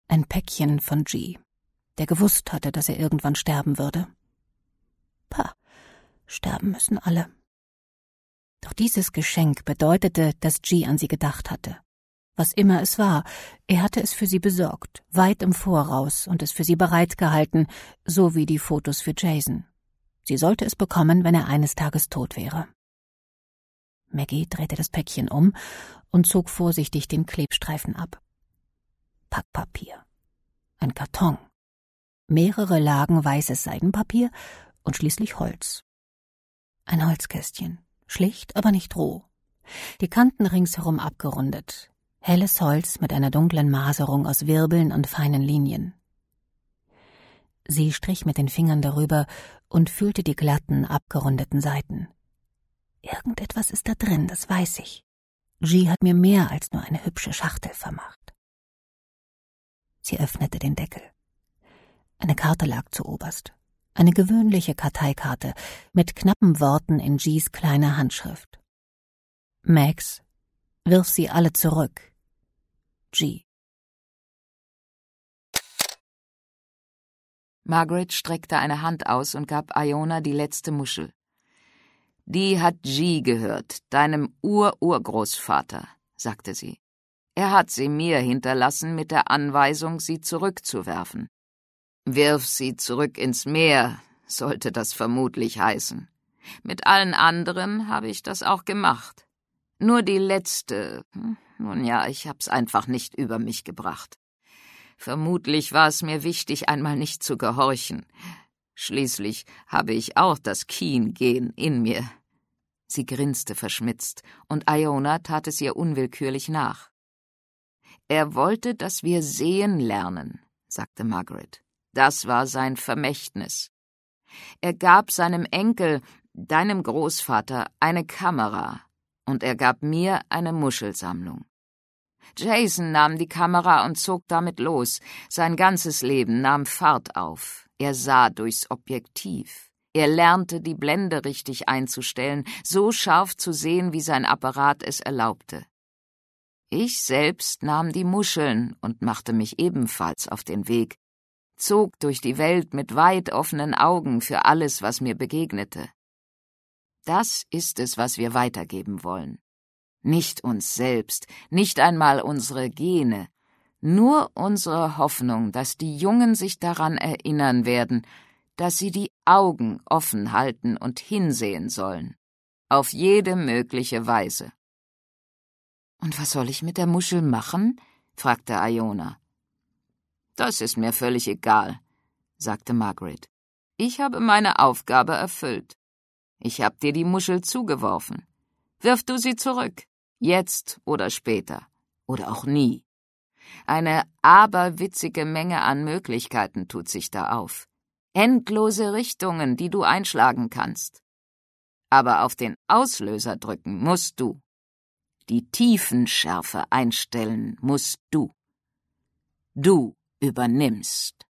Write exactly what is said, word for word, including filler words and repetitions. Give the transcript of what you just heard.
Ein Päckchen von G, der gewusst hatte, dass er irgendwann sterben würde. Pah, sterben müssen alle. Doch dieses Geschenk bedeutete, dass G an sie gedacht hatte. Was immer es war, er hatte es für sie besorgt, weit im Voraus und es für sie bereitgehalten, so wie die Fotos für Jason. Sie sollte es bekommen, wenn er eines Tages tot wäre. Maggie drehte das Päckchen um und zog vorsichtig den Klebstreifen ab. Packpapier. Ein Karton. Mehrere Lagen weißes Seidenpapier und schließlich Holz. Ein Holzkästchen. Schlicht, aber nicht roh. Die Kanten ringsherum abgerundet. Helles Holz mit einer dunklen Maserung aus Wirbeln und feinen Linien. Sie strich mit den Fingern darüber und fühlte die glatten, abgerundeten Seiten. Irgendetwas ist da drin, das weiß ich. G hat mir mehr als nur eine hübsche Schachtel vermacht. Sie öffnete den Deckel. Eine Karte lag zuoberst. Eine gewöhnliche Karteikarte mit knappen Worten in Gs kleiner Handschrift. Max, wirf sie alle zurück. G. Margaret streckte eine Hand aus und gab Iona die letzte Muschel. »Die hat G gehört, deinem Ur-Urgroßvater«, sagte sie. »Er hat sie mir hinterlassen mit der Anweisung, sie zurückzuwerfen. Wirf sie zurück ins Meer, sollte das vermutlich heißen. Mit allen anderen habe ich das auch gemacht. Nur die letzte, nun ja, ich hab's einfach nicht über mich gebracht. Vermutlich war es mir wichtig, einmal nicht zu gehorchen. Schließlich habe ich auch das Keen-Gen in mir.« Sie grinste verschmitzt, und Iona tat es ihr unwillkürlich nach. »Er wollte, dass wir sehen lernen«, sagte Margaret. »Das war sein Vermächtnis. Er gab seinem Enkel, deinem Großvater, eine Kamera, und er gab mir eine Muschelsammlung. Jason nahm die Kamera und zog damit los. Sein ganzes Leben nahm Fahrt auf. Er sah durchs Objektiv. Er lernte, die Blende richtig einzustellen, so scharf zu sehen, wie sein Apparat es erlaubte. Ich selbst nahm die Muscheln und machte mich ebenfalls auf den Weg, zog durch die Welt mit weit offenen Augen für alles, was mir begegnete. Das ist es, was wir weitergeben wollen. Nicht uns selbst, nicht einmal unsere Gene, nur unsere Hoffnung, dass die Jungen sich daran erinnern werden, dass sie die Augen offen halten und hinsehen sollen, auf jede mögliche Weise.« »Und was soll ich mit der Muschel machen?« fragte Iona. »Das ist mir völlig egal«, sagte Margaret. »Ich habe meine Aufgabe erfüllt. Ich habe dir die Muschel zugeworfen. Wirf du sie zurück, jetzt oder später, oder auch nie. Eine aberwitzige Menge an Möglichkeiten tut sich da auf. Endlose Richtungen, die du einschlagen kannst. Aber auf den Auslöser drücken musst du. Die Tiefenschärfe einstellen musst du. Du übernimmst.«